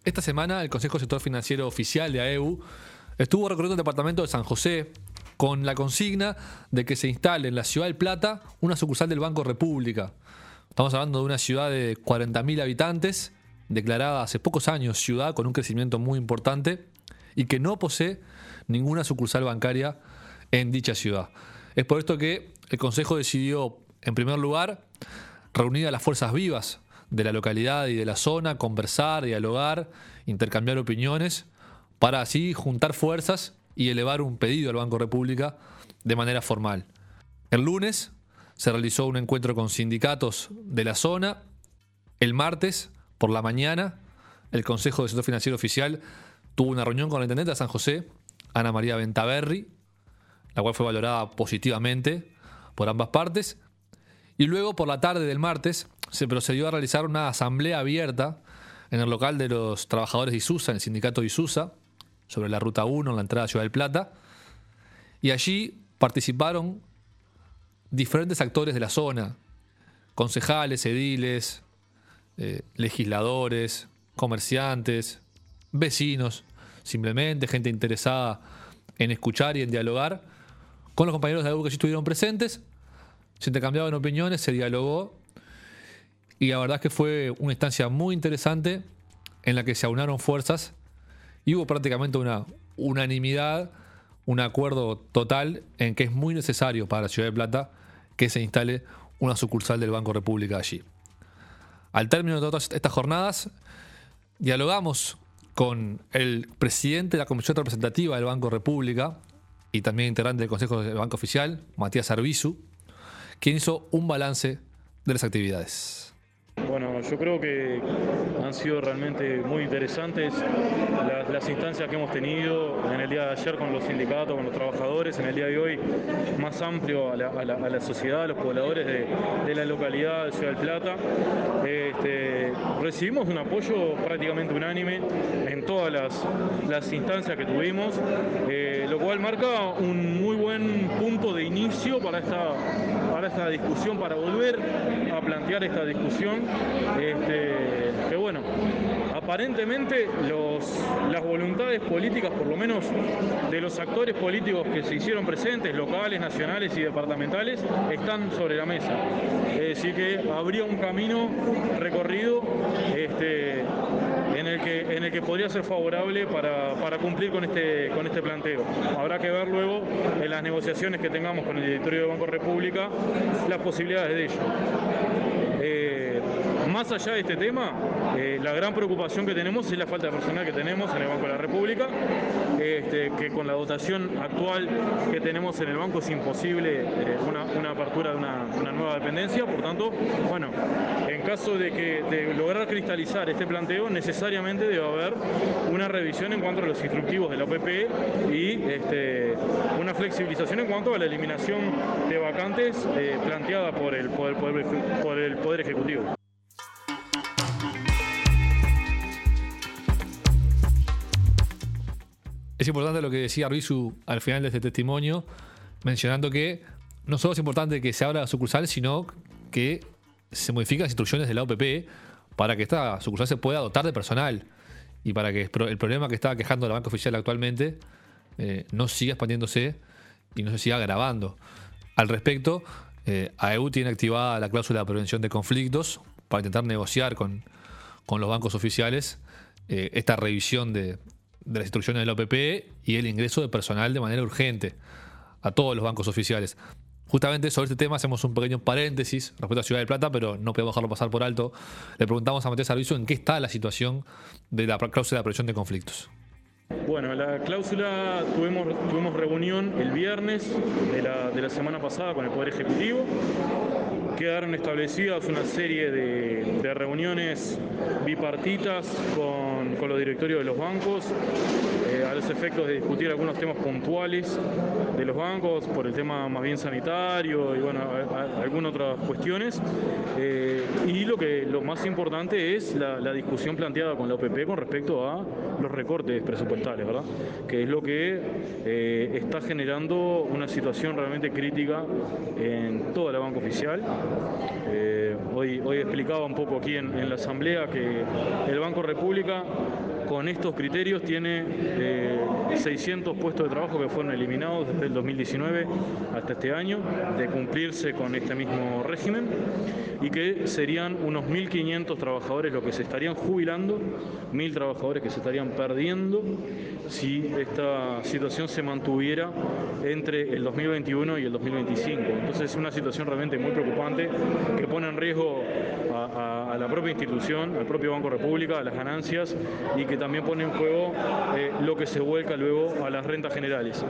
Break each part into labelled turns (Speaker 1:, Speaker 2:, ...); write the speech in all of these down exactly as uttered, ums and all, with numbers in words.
Speaker 1: Esta semana el Consejo Sector Financiero Oficial de A E U estuvo recorriendo el departamento de San José con la consigna de que se instale en la ciudad del Plata una sucursal del Banco República. Estamos hablando de una ciudad de cuarenta mil habitantes, declarada hace pocos años ciudad con un crecimiento muy importante y que no posee ninguna sucursal bancaria en dicha ciudad. Es por esto que el Consejo decidió, en primer lugar, reunir a las fuerzas vivas de la localidad y de la zona, conversar, dialogar, intercambiar opiniones, para así juntar fuerzas y elevar un pedido al Banco República de manera formal. El lunes se realizó un encuentro con sindicatos de la zona. El martes, por la mañana, el Consejo de Sector Financiero Oficial tuvo una reunión con la intendente de San José, Ana María Bentaberri, la cual fue valorada positivamente por ambas partes. Y luego, por la tarde del martes, se procedió a realizar una asamblea abierta en el local de los trabajadores de Isusa, en el sindicato de Isusa, sobre la Ruta uno, en la entrada a Ciudad del Plata. Y allí participaron diferentes actores de la zona, concejales, ediles, eh, legisladores, comerciantes, vecinos, simplemente gente interesada en escuchar y en dialogar con los compañeros de A E U que allí estuvieron presentes. Se intercambiaban opiniones, se dialogó y la verdad es que fue una instancia muy interesante en la que se aunaron fuerzas y hubo prácticamente una unanimidad, un acuerdo total en que es muy necesario para la Ciudad de Plata que se instale una sucursal del Banco República allí. Al término de todas estas jornadas, dialogamos con el presidente de la Comisión Representativa del Banco República y también integrante del Consejo del Banco Oficial, Matías Arbizu, quien hizo un balance de las actividades.
Speaker 2: Bueno, yo creo que han sido realmente muy interesantes las, las instancias que hemos tenido en el día de ayer con los sindicatos, con los trabajadores, en el día de hoy más amplio a la, a la, a la sociedad, a los pobladores de, de la localidad de Ciudad del Plata. Este, recibimos un apoyo prácticamente unánime en todas las, las instancias que tuvimos, eh, lo cual marca un muy buen punto de inicio para esta, para esta discusión, para volver a plantear esta discusión. Este, que bueno, aparentemente los, las voluntades políticas, por lo menos de los actores políticos que se hicieron presentes, locales, nacionales y departamentales, están sobre la mesa. Es decir, que habría un camino recorrido este, en, el que, en el que podría ser favorable para, para cumplir con este, con este planteo. Habrá que ver luego en las negociaciones que tengamos con el directorio del Banco República las posibilidades de ello. Eh, Más allá de este tema, eh, la gran preocupación que tenemos es la falta de personal que tenemos en el Banco de la República, este, que con la dotación actual que tenemos en el banco es imposible eh, una, una apertura de una, una nueva dependencia. Por tanto, bueno, en caso de, que, de lograr cristalizar este planteo, necesariamente debe haber una revisión en cuanto a los instructivos de la O P P y este, una flexibilización en cuanto a la eliminación de vacantes eh, planteada por el Poder, Poder, por el Poder Ejecutivo.
Speaker 1: Es importante lo que decía Arbizu al final de este testimonio, mencionando que no solo es importante que se abra la sucursal, sino que se modifiquen las instrucciones de la O P P para que esta sucursal se pueda dotar de personal y para que el problema que está quejando la banca oficial actualmente eh, no siga expandiéndose y no se siga agravando. Al respecto, eh, A E U tiene activada la cláusula de prevención de conflictos para intentar negociar con, con los bancos oficiales eh, esta revisión de de las instrucciones de la O P P y el ingreso de personal de manera urgente a todos los bancos oficiales. Justamente sobre este tema hacemos un pequeño paréntesis respecto a Ciudad del Plata, pero no podemos dejarlo pasar por alto. Le preguntamos a Matías Arbizu en qué está la situación de la cláusula de prevención de conflictos.
Speaker 2: Bueno, la cláusula, tuvimos, tuvimos reunión el viernes de la, de la semana pasada con el Poder Ejecutivo. Quedaron establecidas una serie de, de reuniones bipartitas con, con los directorios de los bancos, eh, a los efectos de discutir algunos temas puntuales de los bancos, por el tema más bien sanitario y bueno, a, a, algunas otras cuestiones. Eh, y lo, que, lo más importante es la, la discusión planteada con la O P P con respecto a los recortes presupuestales, ¿verdad? Que es lo que eh, está generando una situación realmente crítica en toda la banca oficial. Eh, hoy, hoy explicaba un poco aquí en, en la asamblea que el Banco República con estos criterios tiene eh, seiscientos puestos de trabajo que fueron eliminados desde el dos mil diecinueve hasta este año, de cumplirse con este mismo régimen, y que serían unos mil quinientos trabajadores los que se estarían jubilando, mil trabajadores que se estarían perdiendo si esta situación se mantuviera entre el dos mil veintiuno y el dos mil veinticinco. Entonces es una situación realmente muy preocupante que pone en riesgo a, a, a la propia institución, al propio Banco República, a las ganancias, y que también pone en juego eh, lo que se vuelca luego a las rentas generales.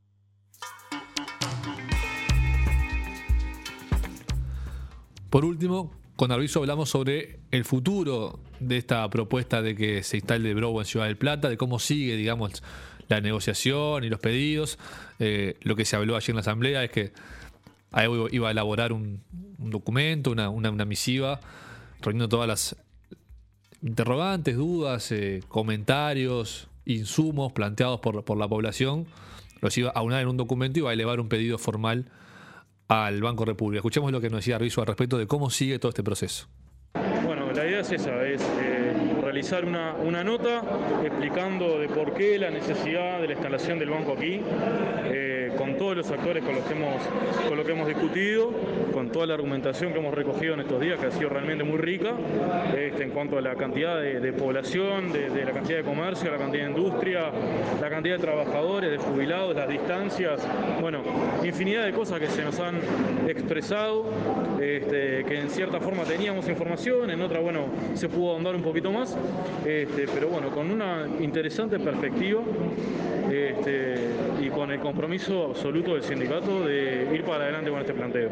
Speaker 1: Por último, con Arvizu hablamos sobre el futuro de esta propuesta de que se instale Brovo en Ciudad del Plata, de cómo sigue, digamos, la negociación y los pedidos. Eh, lo que se habló ayer en la asamblea es que A E U iba a elaborar un, un documento, una, una, una misiva, reuniendo todas las interrogantes, dudas, eh, comentarios, insumos planteados por, por la población. Los iba a unar en un documento y iba a elevar un pedido formal al Banco República. Escuchemos lo que nos decía Arvizu al respecto de cómo sigue todo este proceso.
Speaker 2: Bueno, la idea es esa, es eh, realizar una, una nota explicando de por qué la necesidad de la instalación del banco aquí, eh, con todos los actores con los, que hemos, con los que hemos discutido, con toda la argumentación que hemos recogido en estos días, que ha sido realmente muy rica, este, en cuanto a la cantidad de, de población, de, de la cantidad de comercio, la cantidad de industria, la cantidad de trabajadores, de jubilados, las distancias, bueno, infinidad de cosas que se nos han expresado, este, que en cierta forma teníamos información, en otra, bueno, se pudo ahondar un poquito más, este, pero bueno, con una interesante perspectiva este, y con el compromiso absoluto del sindicato de ir para adelante con este planteo.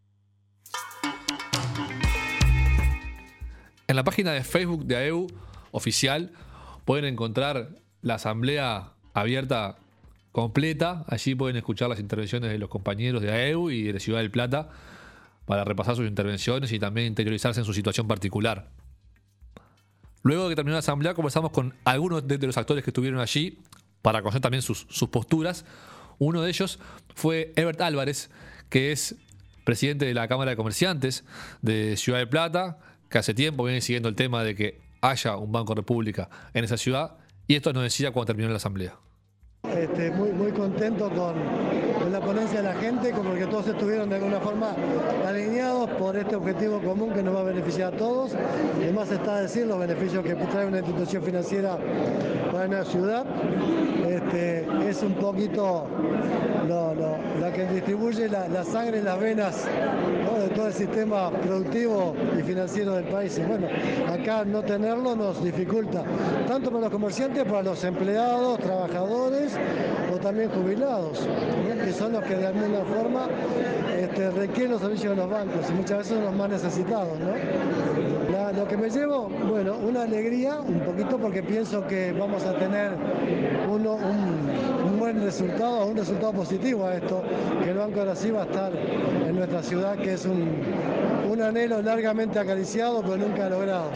Speaker 1: En la página de Facebook de A E U oficial pueden encontrar la asamblea abierta completa. Allí pueden escuchar las intervenciones de los compañeros de A E U y de Ciudad del Plata para repasar sus intervenciones y también interiorizarse en su situación particular. Luego de que terminó la asamblea, conversamos con algunos de los actores que estuvieron allí para conocer también sus, sus posturas. Uno de ellos fue Herbert Álvarez, que es presidente de la Cámara de Comerciantes de Ciudad del Plata, que hace tiempo viene siguiendo el tema de que haya un Banco República en esa ciudad, y esto nos decía cuando terminó la asamblea.
Speaker 3: Este, muy, muy contento con, con la ponencia de la gente, como que todos estuvieron de alguna forma alineados por este objetivo común que nos va a beneficiar a todos. Además está a decir los beneficios que trae una institución financiera para una ciudad. Este, es un poquito lo, lo, la que distribuye la, la sangre en las venas, ¿no?, de todo el sistema productivo y financiero del país. Y bueno, acá no tenerlo nos dificulta, tanto para los comerciantes, para los empleados, trabajadores o también jubilados, ¿no?, que son los que de alguna forma este, requieren los servicios de los bancos y muchas veces son los más necesitados, ¿no? La, lo que me llevo, bueno, una alegría, un poquito, porque pienso que vamos a tener uno, un, un buen resultado, un resultado positivo a esto, que el banco ahora sí va a estar en nuestra ciudad, que es un, un anhelo largamente acariciado pero nunca logrado.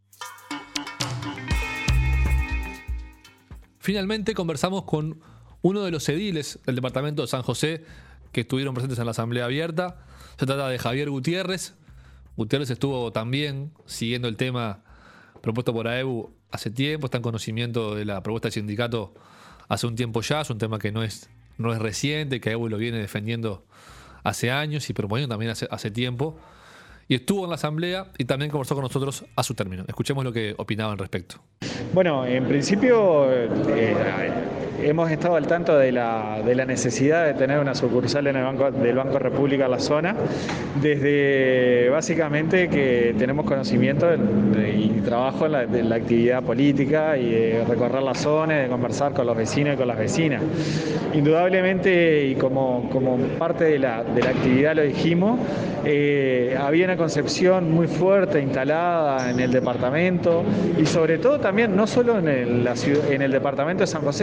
Speaker 1: Finalmente conversamos con uno de los ediles del departamento de San José que estuvieron presentes en la asamblea abierta. Se trata de Javier Gutiérrez. Gutiérrez estuvo también siguiendo el tema propuesto por A E U hace tiempo, está en conocimiento de la propuesta del sindicato hace un tiempo ya, es un tema que no es, no es reciente, que A E U lo viene defendiendo hace años y proponiendo también hace, hace tiempo. Y estuvo en la asamblea y también conversó con nosotros a su término. Escuchemos lo que opinaba al respecto.
Speaker 4: Bueno, en principio eh, hemos estado al tanto de la, de la necesidad de tener una sucursal en el Banco, del Banco República en la zona, desde básicamente que tenemos conocimiento de, de, y trabajo en la, de la actividad política y de recorrer la zona, de conversar con los vecinos y con las vecinas. Indudablemente, y como, como parte de la, de la actividad lo dijimos, eh, había una concepción muy fuerte instalada en el departamento y sobre todo también no solo en el, la ciudad, en el departamento de San José, sino también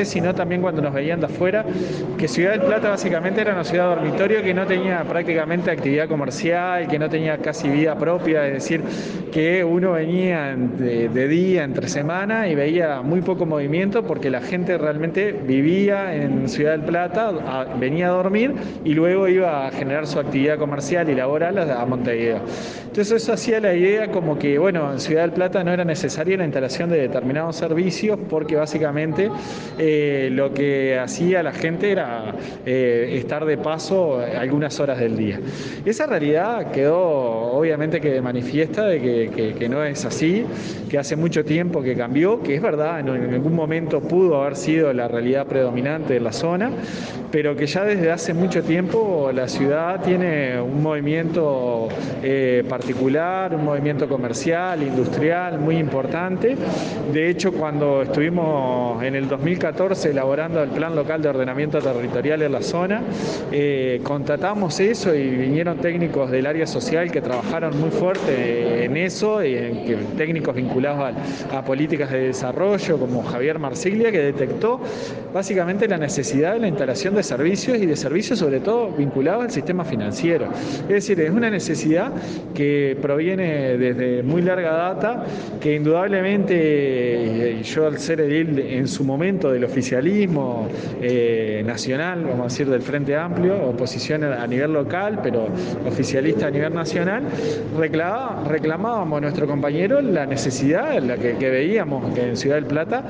Speaker 4: también cuando nos veían de afuera, que Ciudad del Plata básicamente era una ciudad dormitorio que no tenía prácticamente actividad comercial, que no tenía casi vida propia, es decir, que uno venía de, de día, entre semana, y veía muy poco movimiento porque la gente realmente vivía en Ciudad del Plata, a, venía a dormir y luego iba a generar su actividad comercial y laboral a, a Montevideo. Entonces eso hacía la idea como que, bueno, en Ciudad del Plata no era necesaria la instalación de determinados servicios porque básicamente eh, lo que hacía la gente era eh, estar de paso algunas horas del día. Esa realidad quedó obviamente que manifiesta de que, que, que no es así, que hace mucho tiempo que cambió, que es verdad, en, en algún momento pudo haber sido la realidad predominante de la zona, pero que ya desde hace mucho tiempo la ciudad tiene un movimiento eh, particular, un movimiento comercial, industrial muy importante. De hecho, cuando estuvimos en el dos mil catorce elaborando el Plan Local de Ordenamiento Territorial en la zona, eh, constatamos eso y vinieron técnicos del área social que trabajaron muy fuerte en eso, y en, que, técnicos vinculados a, a políticas de desarrollo como Javier Marsiglia, que detectó básicamente la necesidad de la instalación de servicios y de servicios sobre todo vinculados al sistema financiero. Es decir, es una necesidad que proviene desde muy larga data, que indudablemente yo al ser edil en su momento del oficialismo eh, nacional, vamos a decir del Frente Amplio, oposición a nivel local, pero oficialista a nivel nacional, reclamaba, reclamábamos a nuestro compañero la necesidad, la que, que veíamos que en Ciudad del Plata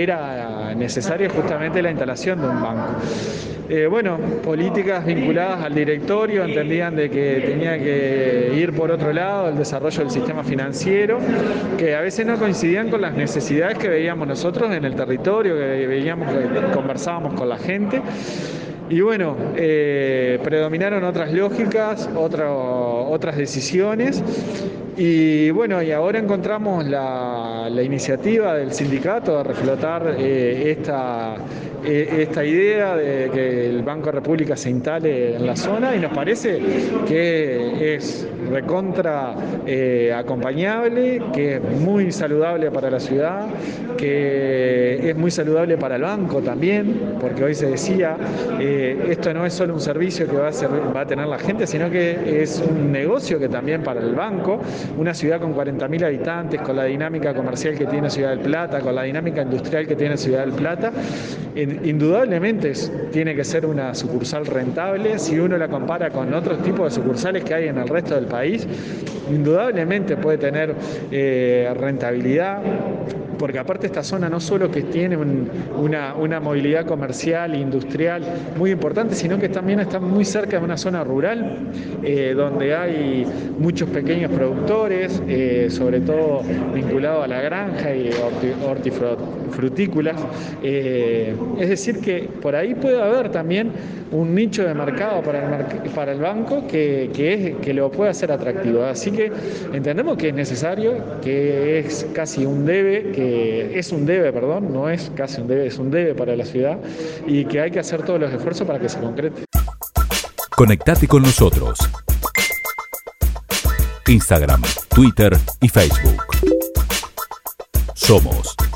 Speaker 4: era necesaria justamente la instalación de un banco. Eh, bueno, políticas vinculadas al directorio entendían de que tenía que ir por otro lado el desarrollo del sistema financiero, que a veces no coincidían con las necesidades que veíamos nosotros en el territorio, que veíamos, que conversábamos con la gente. Y bueno, eh, predominaron otras lógicas, otro, otras decisiones. Y bueno, y ahora encontramos la, la iniciativa del sindicato de reflotar eh, esta, eh, esta idea de que el Banco República se instale en la zona, y nos parece que es recontra eh, acompañable, que es muy saludable para la ciudad, que es muy saludable para el banco también, porque hoy se decía, eh, esto no es solo un servicio que va a, ser, va a tener la gente, sino que es un negocio que también para el banco. Una ciudad con cuarenta mil habitantes, con la dinámica comercial que tiene Ciudad del Plata, con la dinámica industrial que tiene Ciudad del Plata, indudablemente tiene que ser una sucursal rentable. Si uno la compara con otros tipos de sucursales que hay en el resto del país, indudablemente puede tener eh, rentabilidad, porque aparte esta zona no solo que tiene un, una, una movilidad comercial e industrial muy importante, sino que también está muy cerca de una zona rural, eh, donde hay muchos pequeños productores, eh, sobre todo vinculados a la granja y hortifrutícolas. Eh, es decir, que por ahí puede haber también un nicho de mercado para el, para el banco que, que, es, que lo puede hacer atractivo. Así que entendemos que es necesario, que es casi un debe, que es un debe, perdón, no es casi un debe, es un debe para la ciudad, y que hay que hacer todos los esfuerzos para que se concrete.
Speaker 5: Conectate con nosotros. Instagram, Twitter y Facebook. Somos